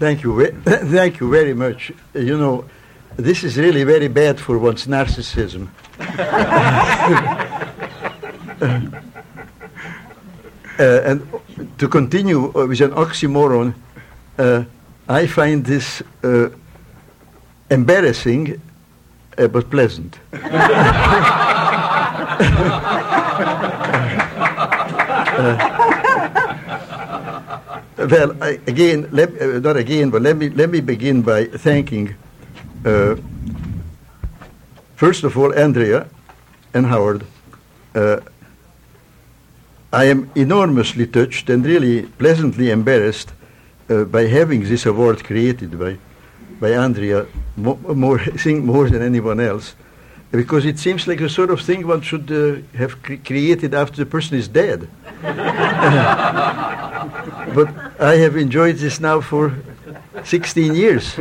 Thank you. Thank you very much. You know, this is really very bad for one's narcissism. And to continue with an oxymoron, I find this embarrassing but pleasant. Well, let me begin by thanking, first of all, Andrea and Howard. I am enormously touched and really pleasantly embarrassed by having this award created by Andrea, more than anyone else, because it seems like the sort of thing one should have created after the person is dead. But I have enjoyed this now for 16 years.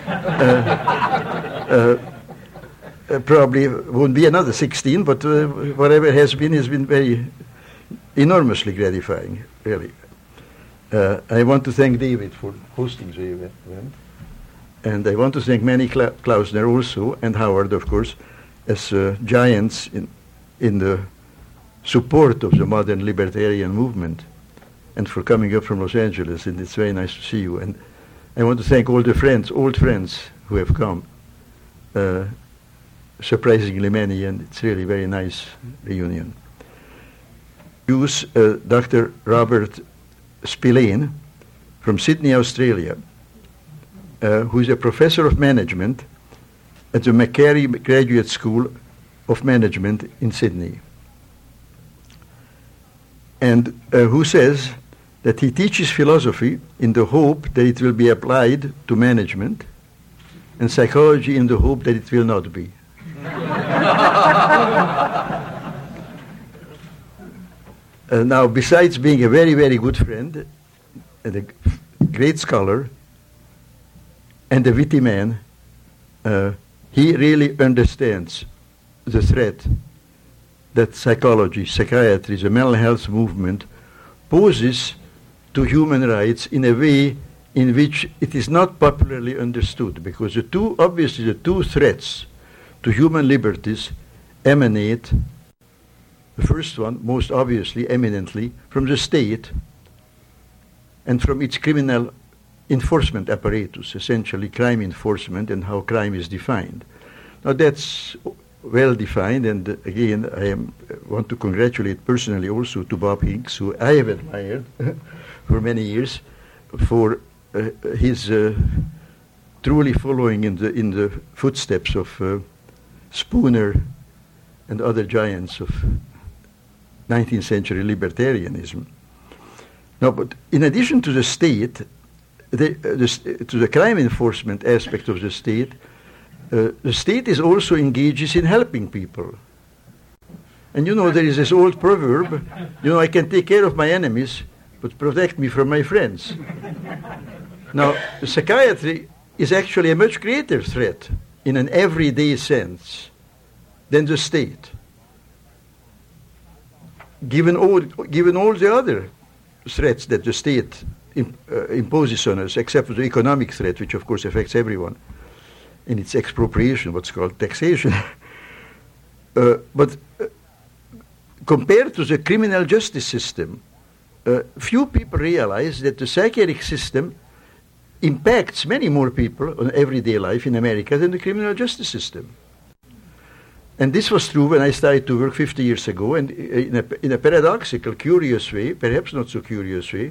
Probably won't be another 16, but whatever has been very enormously gratifying, really. I want to thank David for hosting the event. And I want to thank Manny Klausner also, and Howard, of course, as giants in the support of the modern libertarian movement, and for coming up from Los Angeles, and it's very nice to see you. And I want to thank all the friends, old friends who have come, surprisingly many, and it's really very nice reunion. Use Dr. Robert Spillane from Sydney, Australia, who is a professor of management at the Macquarie Graduate School of Management in Sydney, and who says that he teaches philosophy in the hope that it will be applied to management, and psychology in the hope that it will not be. Now, besides being a very, very good friend and a great scholar and a witty man, he really understands the threat that psychology, psychiatry, the mental health movement poses to human rights in a way in which it is not popularly understood, because the two threats to human liberties emanate, the first one, most obviously, eminently, from the state and from its criminal enforcement apparatus, essentially crime enforcement and how crime is defined. Now that's well defined, and again, I want to congratulate personally also to Bob Hicks, who I have admired for many years, for his truly following in the footsteps of Spooner and other giants of 19th century libertarianism. Now, but in addition to the state, to the crime enforcement aspect of the state is also engages in helping people. And you know, there is this old proverb, you know, I can take care of my enemies, but protect me from my friends. Now, psychiatry is actually a much greater threat in an everyday sense than the state, given all the other threats that the state imposes on us, except for the economic threat, which of course affects everyone in its expropriation, what's called taxation. But compared to the criminal justice system, few people realize that the psychiatric system impacts many more people on everyday life in America than the criminal justice system. And this was true when I started to work 50 years ago, and in a paradoxical, curious way, perhaps not so curious way,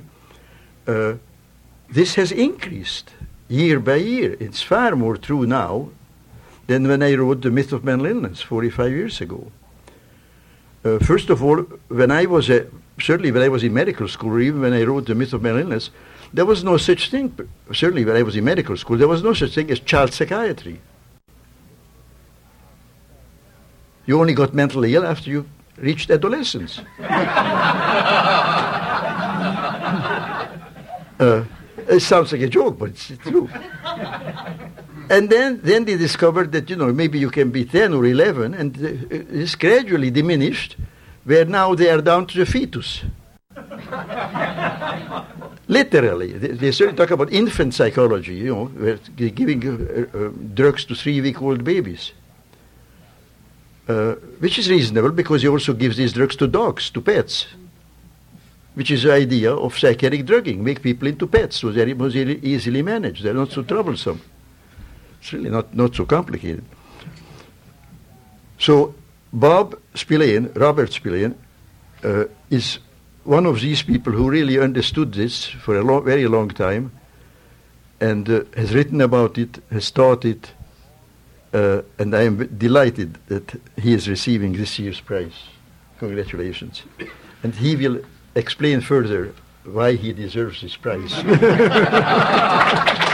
this has increased year by year. It's far more true now than when I wrote The Myth of Mental Illness 45 years ago. First of all, certainly when I was in medical school, or even when I wrote The Myth of Mental Illness, there was no such thing. Certainly when I was in medical school, there was no such thing as child psychiatry. You only got mentally ill after you reached adolescence. It sounds like a joke, but it's true. And then they discovered that, you know, maybe you can be 10 or 11, and this gradually diminished, where now they are down to the fetus. Literally, they certainly talk about infant psychology, you know, where they're giving drugs to 3-week-old babies. Which is reasonable because he also gives these drugs to dogs, to pets, which is the idea of psychiatric drugging, make people into pets, so they're more easily managed, they're not so troublesome. It's really not so complicated. So Robert Spillane, is one of these people who really understood this for a very long time and has written about it, has taught it, and I am delighted that he is receiving this year's prize. Congratulations. And he will explain further why he deserves this prize.